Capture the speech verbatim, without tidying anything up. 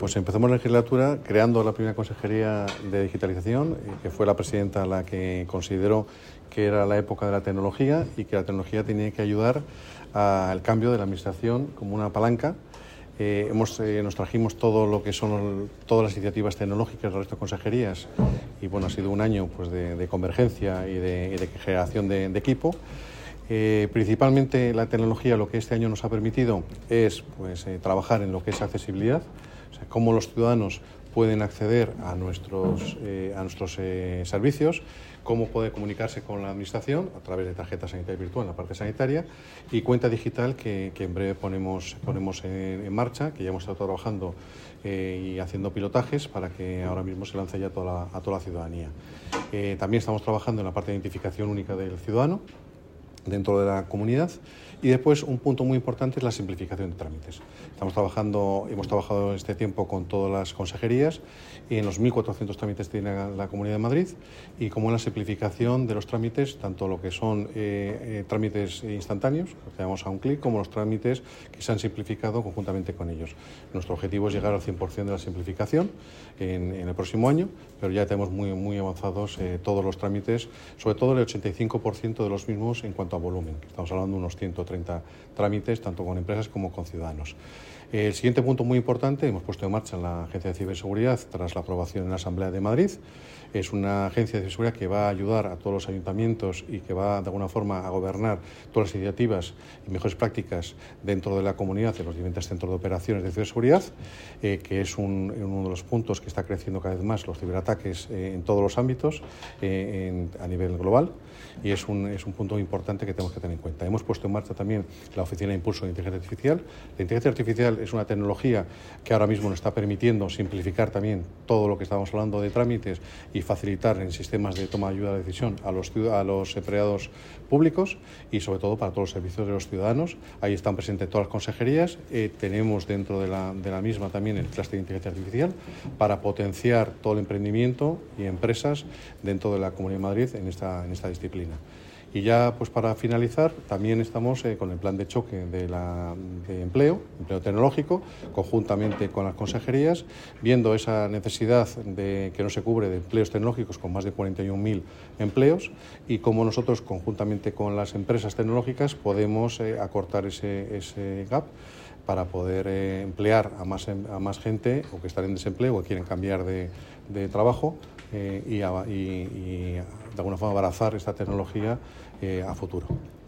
Pues empezamos la legislatura creando la primera consejería de digitalización, que fue la presidenta la que consideró que era la época de la tecnología y que la tecnología tenía que ayudar al cambio de la administración como una palanca. Eh, hemos, eh, nos trajimos todo lo que son todas las iniciativas tecnológicas de las consejerías y bueno, ha sido un año pues, de, de convergencia y de, y de generación de, de equipo. Eh, principalmente la tecnología lo que este año nos ha permitido es pues, eh, trabajar en lo que es accesibilidad, o sea, cómo los ciudadanos pueden acceder a nuestros, eh, a nuestros eh, servicios, cómo puede comunicarse con la administración a través de tarjeta sanitaria virtual en la parte sanitaria y cuenta digital que, que en breve ponemos, ponemos en, en marcha, que ya hemos estado trabajando eh, y haciendo pilotajes para que ahora mismo se lance ya a toda la, a toda la ciudadanía. Eh, también estamos trabajando en la parte de identificación única del ciudadano dentro de la comunidad y después un punto muy importante es la simplificación de trámites. Estamos trabajando, hemos trabajado este tiempo con todas las consejerías y en los mil cuatrocientos trámites que tiene la Comunidad de Madrid y como en la simplificación de los trámites, tanto lo que son eh, eh, trámites instantáneos, que llamamos a un clic, como los trámites que se han simplificado conjuntamente con ellos. Nuestro objetivo es llegar al cien por cien de la simplificación en, en el próximo año, pero ya tenemos muy, muy avanzados eh, todos los trámites, sobre todo el ochenta y cinco por ciento de los mismos en cuanto a volumen. Estamos hablando de unos ciento treinta trámites, tanto con empresas como con ciudadanos. El siguiente punto muy importante, hemos puesto en marcha la Agencia de Ciberseguridad tras la aprobación en la Asamblea de Madrid. Es una agencia de ciberseguridad que va a ayudar a todos los ayuntamientos y que va de alguna forma a gobernar todas las iniciativas y mejores prácticas dentro de la comunidad de los diferentes centros de operaciones de ciberseguridad, eh, que es un, uno de los puntos que está creciendo cada vez más los ciberataques eh, en todos los ámbitos eh, en, a nivel global y es un, es un punto importante que tenemos que tener en cuenta. Hemos puesto en marcha también la Oficina de Impulso de Inteligencia Artificial. La inteligencia artificial es una tecnología que ahora mismo nos está permitiendo simplificar también todo lo que estamos hablando de trámites y facilitar en sistemas de toma de ayuda de decisión a los, a los empleados públicos y sobre todo para todos los servicios de los ciudadanos. Ahí están presentes todas las consejerías. Eh, tenemos dentro de la, de la misma también el clúster de inteligencia artificial para potenciar todo el emprendimiento y empresas dentro de la Comunidad de Madrid en esta, en esta disciplina. Y ya pues para finalizar, también estamos eh, con el plan de choque de, la, de empleo, empleo tecnológico, conjuntamente con las consejerías, viendo esa necesidad de, que no se cubre de empleos tecnológicos con más de cuarenta y un mil empleos y cómo nosotros, conjuntamente con las empresas tecnológicas, podemos eh, acortar ese, ese gap para poder eh, emplear a más, a más gente o que están en desempleo o que quieren cambiar de, de trabajo eh, y, a, y, y de alguna forma abrazar esta tecnología eh, a futuro.